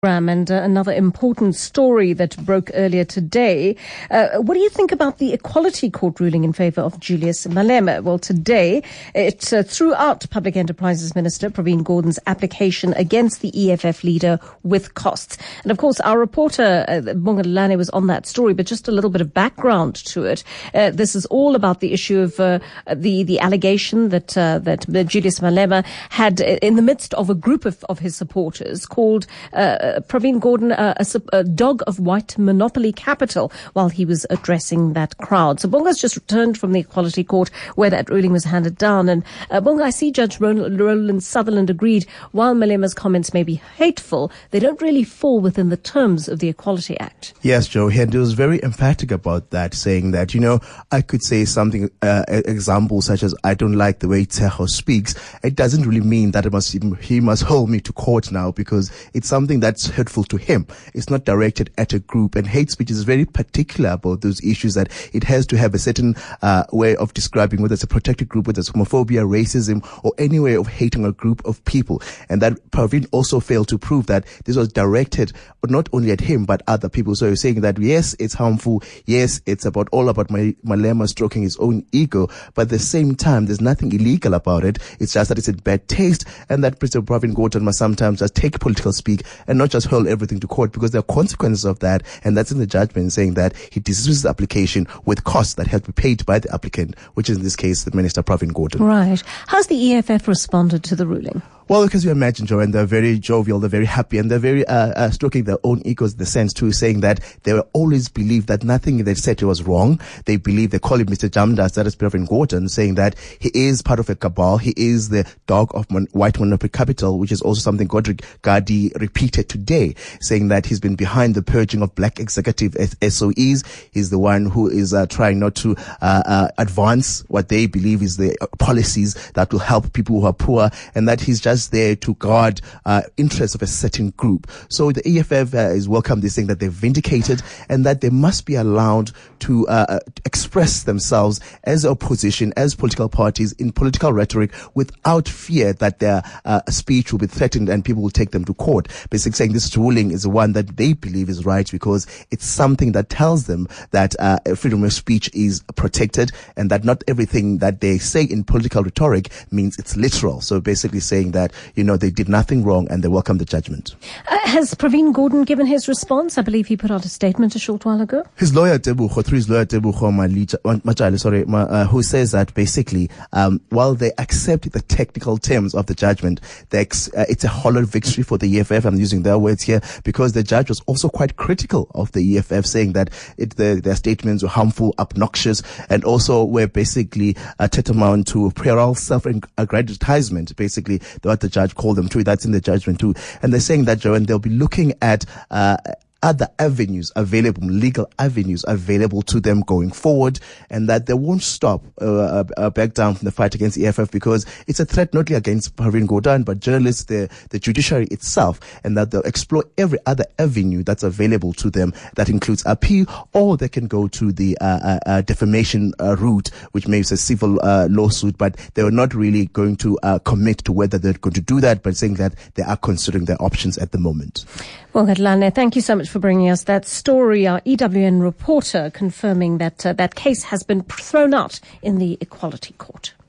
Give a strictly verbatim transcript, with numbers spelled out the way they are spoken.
And uh, another important story that broke earlier today. Uh, what do you think about the Equality Court ruling in favour of Julius Malema? Well, today it uh, threw out Public Enterprises Minister Pravin Gordhan's application against the E F F leader with costs. And of course, our reporter uh, Bonga Lane was on that story, but just a little bit of background to it. Uh, this is all about the issue of uh, the the allegation that uh, that Julius Malema had, uh, in the midst of a group of, of his supporters, called Uh, Pravin Gordhan uh, a, a dog of white monopoly capital while he was addressing that crowd. So Bonga's just returned from the Equality Court where that ruling was handed down. And uh, Bonga, I see Judge Roland, Roland Sutherland agreed while Malema's comments may be hateful, they don't really fall within the terms of the Equality Act. Yes, Joe, and he was very emphatic about that, saying that, you know, I could say something, uh, examples such as, I don't like the way Teho speaks. It doesn't really mean that it must, he must hold me to court now, because it's something that's hurtful to him. It's not directed at a group, and hate speech is very particular about those issues, that it has to have a certain uh, way of describing whether it's a protected group, whether it's homophobia, racism, or any way of hating a group of people. And that Pravin also failed to prove that this was directed not only at him but other people. So you're saying that yes, it's harmful, yes, it's about all about Malema stroking his own ego, but at the same time there's nothing illegal about it. It's just that it's in bad taste, and that President Pravin Gordhan must sometimes just take political speak and not just hurl everything to court, because there are consequences of that, and that's in the judgment, saying that he dismisses the application with costs that have to be paid by the applicant, which is in this case the Minister Pravin Gordhan. Right. How's the E F F responded to the ruling? Well, because you imagine, Joe, and they're very jovial, they're very happy, and they're very uh, uh, stroking their own egos in the sense too, saying that they will always believe that nothing they said was wrong. They believe, they call him Mister Jamdas, that is Pravin Gordhan, saying that he is part of a cabal. He is the dog of mon- white monopoly capital, which is also something Godric Gadi repeated today, saying that he's been behind the purging of black executive S O Es. He's the one who is uh, trying not to uh, uh, advance what they believe is the policies that will help people who are poor, and that he's just there to guard uh, interests of a certain group. So the E F F uh, is welcome this saying that they're vindicated, and that they must be allowed to uh, express themselves as opposition, as political parties, in political rhetoric, without fear that their uh, speech will be threatened and people will take them to court. Basically saying this ruling is the one that they believe is right, because it's something that tells them that uh, freedom of speech is protected, and that not everything that they say in political rhetoric means it's literal. So basically saying that, you know, they did nothing wrong and they welcome the judgment. Uh, has Pravin Gordhan given his response? I believe he put out a statement a short while ago. His lawyer, Tebucho, through his lawyer, Tebucho Machale, sorry, uh, who says that basically, um, while they accept the technical terms of the judgment, ex- uh, it's a hollow victory for the E F F. I'm using their words here, because the judge was also quite critical of the E F F, saying that it, the, their statements were harmful, obnoxious, and also were basically uh, tantamount to puerile self-aggrandizement, basically what the judge called them to. That's in the judgment too. And they're saying that, Joe, and they'll be looking at uh other avenues available, legal avenues available to them going forward, and that they won't stop uh, uh, back down from the fight against E F F, because it's a threat not only against Pravin Gordhan but journalists, the, the judiciary itself, and that they'll explore every other avenue that's available to them. That includes appeal, or they can go to the uh, uh, uh, defamation uh, route, which may be a civil uh, lawsuit, but they are not really going to uh, commit to whether they're going to do that, but saying that they are considering their options at the moment. Well, Lane, thank you so much for bringing us that story. Our E W N reporter confirming that uh, that case has been thrown out in the Equality Court.